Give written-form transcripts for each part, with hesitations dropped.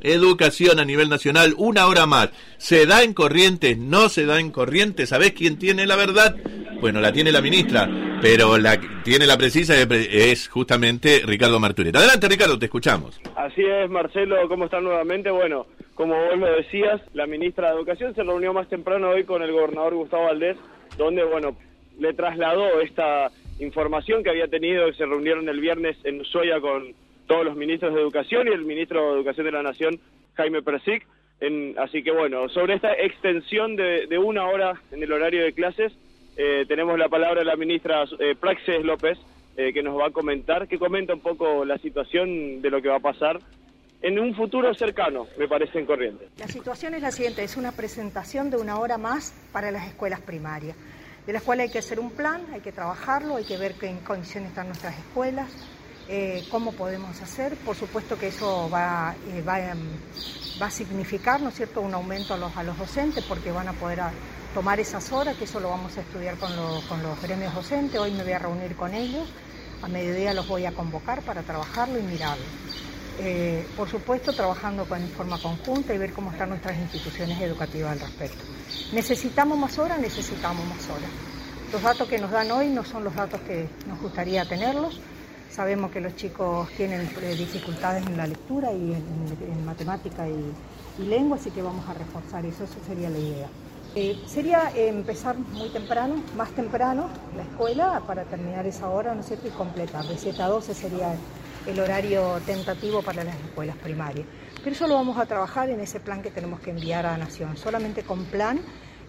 educación a nivel nacional, 1 hora más. ¿Se da en Corrientes? ¿No se da en Corrientes? ¿Sabés quién tiene la verdad? Bueno, la tiene la ministra, pero la tiene la precisa es justamente Ricardo Martureta. Adelante, Ricardo, te escuchamos. Así es, Marcelo, ¿cómo están nuevamente? Bueno, como vos lo decías, la ministra de Educación se reunió más temprano hoy con el gobernador Gustavo Valdés, donde, bueno, le trasladó esta información que había tenido, que se reunieron el viernes en Ushuaia con todos los ministros de Educación y el ministro de Educación de la Nación, Jaime Persic. Así que, bueno, sobre esta extensión de 1 hora en el horario de clases, tenemos la palabra de la ministra Praxedes López, que nos va a comentar, que comenta un poco la situación de lo que va a pasar en un futuro cercano, me parece, en Corrientes. La situación es la siguiente, es una presentación de 1 hora más para las escuelas primarias, de las cuales hay que hacer un plan, hay que trabajarlo, hay que ver en qué condiciones están nuestras escuelas, cómo podemos hacer. Por supuesto que eso va a significar, ¿no es cierto?, un aumento a los docentes, porque van a poder tomar esas horas, que eso lo vamos a estudiar con los gremios docentes. Hoy me voy a reunir con ellos, a mediodía los voy a convocar para trabajarlo y mirarlo. Por supuesto, trabajando en forma conjunta y ver cómo están nuestras instituciones educativas al respecto. ¿Necesitamos más horas? Necesitamos más horas. Los datos que nos dan hoy no son los datos que nos gustaría tenerlos. Sabemos que los chicos tienen dificultades en la lectura y en matemática y lengua, así que vamos a reforzar eso, esa sería la idea. Sería empezar muy temprano, más temprano, la escuela para terminar esa hora, ¿no es cierto?, y completar. De 7 a 12 sería el horario tentativo para las escuelas primarias. Pero eso lo vamos a trabajar en ese plan que tenemos que enviar a Nación. Solamente con plan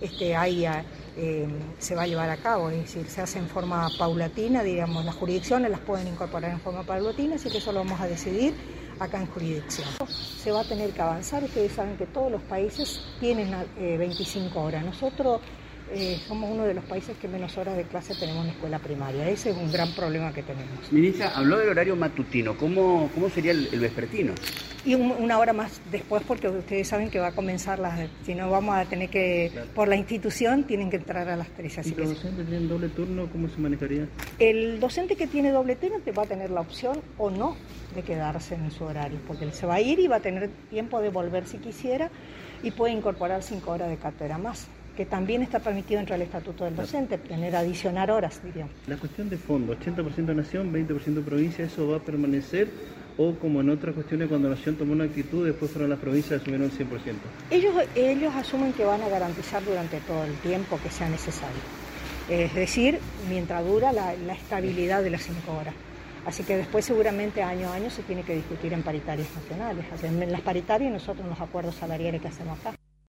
se va a llevar a cabo, es decir, se hace en forma paulatina, digamos, las jurisdicciones las pueden incorporar en forma paulatina, así que eso lo vamos a decidir acá en jurisdicción. Se va a tener que avanzar, ustedes saben que todos los países tienen 25 horas, nosotros somos uno de los países que menos horas de clase tenemos en la escuela primaria, ese es un gran problema que tenemos. Ministra, habló del horario matutino, ¿cómo sería el vespertino? Y 1 hora más después, porque ustedes saben que va a comenzar si no vamos a tener que, claro, por la institución, tienen que entrar a las 3. Así ¿Y los docentes tienen doble turno? ¿Cómo se manejaría? El docente que tiene doble turno va a tener la opción o no de quedarse en su horario, porque él se va a ir y va a tener tiempo de volver si quisiera y puede incorporar 5 horas de cátedra más, que también está permitido entre el estatuto del docente, tener adicionar horas, diríamos. La cuestión de fondo, 80% nación, 20% provincia, ¿eso va a permanecer? ¿O como en otras cuestiones cuando Nación tomó una actitud, después fueron las provincias y asumieron el 100%? Ellos asumen que van a garantizar durante todo el tiempo que sea necesario. Es decir, mientras dura la estabilidad de las 5 horas. Así que después seguramente año a año se tiene que discutir en paritarias nacionales. En las paritarias nosotros los acuerdos salariales que hacemos acá.